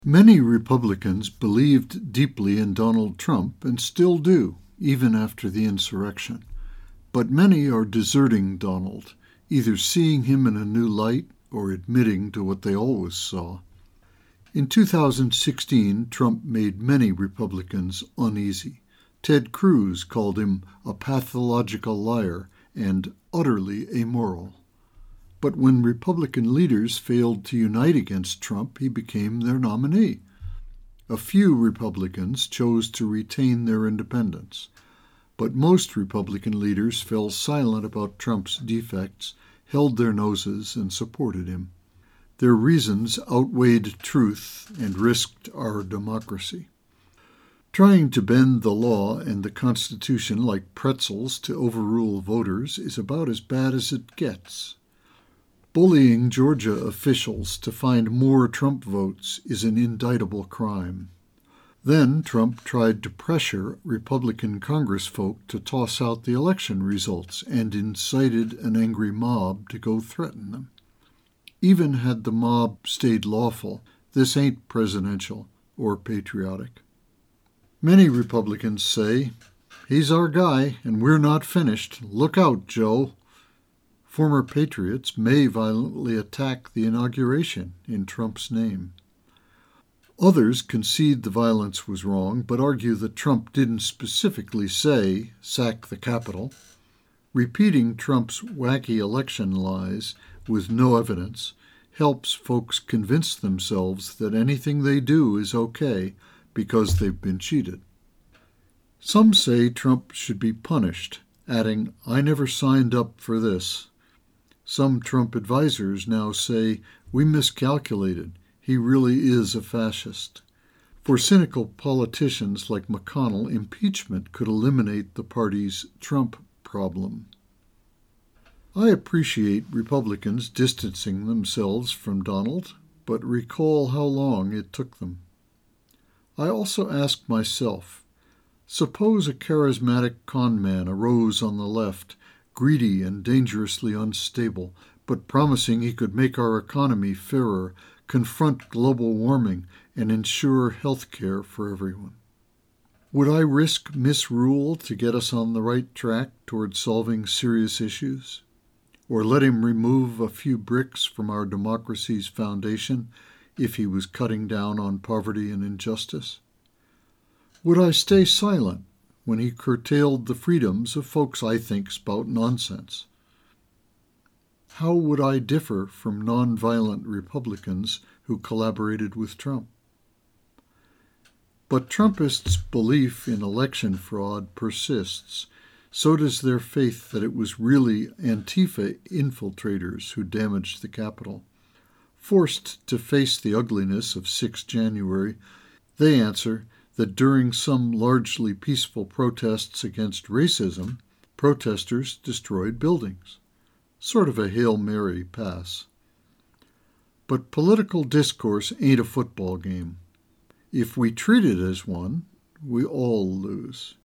Many Republicans believed deeply in Donald Trump and still do, even after the insurrection. But many are deserting Donald, either seeing him in a new light or admitting to what they always saw. In 2016, Trump made many Republicans uneasy. Ted Cruz called him a pathological liar and utterly amoral. But when Republican leaders failed to unite against Trump, he became their nominee. A few Republicans chose to retain their independence, but most Republican leaders fell silent about Trump's defects, held their noses, and supported him. Their reasons outweighed truth and risked our democracy. Trying to bend the law and the Constitution like pretzels to overrule voters is about as bad as it gets. Bullying Georgia officials to find more Trump votes is an indictable crime. Then Trump tried to pressure Republican congressfolk to toss out the election results and incited an angry mob to go threaten them. Even had the mob stayed lawful, this ain't presidential or patriotic. Many Republicans say, "He's our guy and we're not finished. Look out, Joe." Former patriots may violently attack the inauguration in Trump's name. Others concede the violence was wrong, but argue that Trump didn't specifically say, "sack the Capitol." Repeating Trump's wacky election lies with no evidence helps folks convince themselves that anything they do is okay because they've been cheated. Some say Trump should be punished, adding, "I never signed up for this." Some Trump advisors now say, "We miscalculated. He really is a fascist." For cynical politicians like McConnell, impeachment could eliminate the party's Trump problem. I appreciate Republicans distancing themselves from Donald, but recall how long it took them. I also ask myself, suppose a charismatic con man arose on the left, greedy and dangerously unstable, but promising he could make our economy fairer, confront global warming, and ensure health care for everyone. Would I risk misrule to get us on the right track toward solving serious issues? Or let him remove a few bricks from our democracy's foundation if he was cutting down on poverty and injustice? Would I stay silent when he curtailed the freedoms of folks I think spout nonsense? How would I differ from nonviolent Republicans who collaborated with Trump? But Trumpists' belief in election fraud persists. So does their faith that it was really Antifa infiltrators who damaged the Capitol. Forced to face the ugliness of 6 January, they answer that during some largely peaceful protests against racism, protesters destroyed buildings. Sort of a Hail Mary pass. But political discourse ain't a football game. If we treat it as one, we all lose.